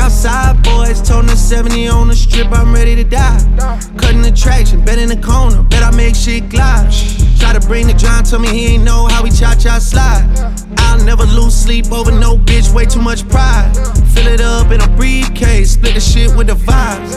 outside, boys. Toting the 70 on the strip, I'm ready to die. Cutting the traction, bet in the corner, bet I make shit glide. Try to bring the John, tell me he ain't know how we cha-cha slide. I'll never lose sleep over no bitch, way too much pride. Fill it up in a briefcase, split the shit with the vibes.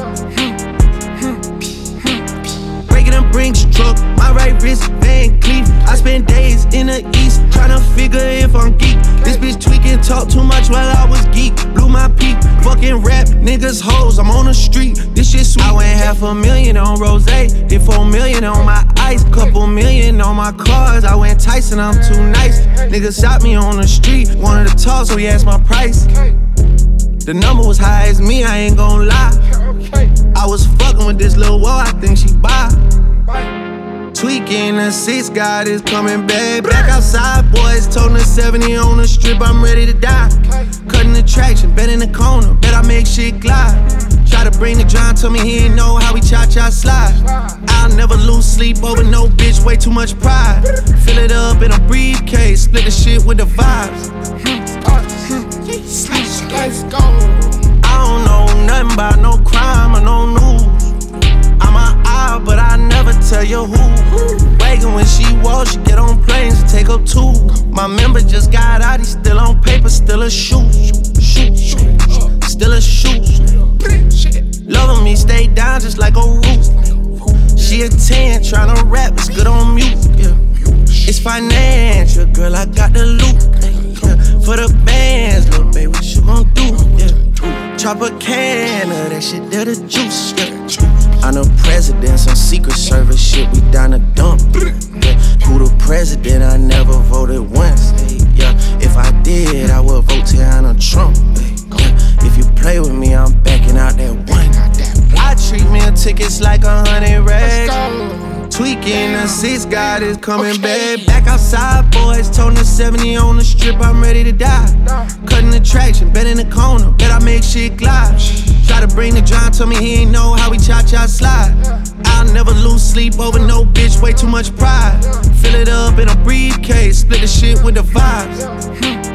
Breaking them Brinks truck, my right wrist, Van Cleef. I spend days in the east, tryna figure if I'm geek. This bitch tweaking, talk too much while I was geek. Blew my peak, fucking rap, niggas hoes, I'm on the street. This shit sweet. I went $500,000 on Rose, did $4 million on my ice. Couple million on my cars, I went Tyson, I'm too nice. Niggas shot me on the street, wanted to talk, so he asked my price. The number was high as me, I ain't gon' lie. I was fucking with this little wall, I think she buy. Tweaking, the 6 God is coming back. Back outside, boys, toting the 70 on the strip, I'm ready to die. Cutting the traction, bet in the corner, bet I make shit glide. Try to bring the John, tell me he ain't know how we cha-cha slide. I'll never lose sleep over no bitch, way too much pride. Fill it up in a briefcase, split the shit with the vibes. Let's go. I don't know nothing about no crime or no news. I'm an eye, but I never tell you who. Wagon when she walks, she get on planes and take up two. My member just got out, he still on paper, still a shoe. Still a shoe. Loving me, stay down just like a roof. She a 10, tryna rap, it's good on mute. Yeah. It's financial, girl, I got the loot. Yeah. For the bands, little baby, what you gon' do? Yeah. Chop a can of that shit, that the juice. Yeah. I'm the president, some Secret Service shit, we down the dump. Yeah. Who the president? I never voted once. Yeah. If I did, I would vote Tiana Trump. Yeah. If you play with me, I'm backing out that one. I treat meal tickets like 100 racks. Tweaking, the 6 God is coming back. Back outside, boys, toting the 70 on the strip, I'm ready to die. Cutting the traction, bet in the corner, bet I make shit glide. Try to bring the John, tell me he ain't know how we cha-cha slide. I'll never lose sleep over no bitch, way too much pride. Fill it up in a briefcase, split the shit with the vibes.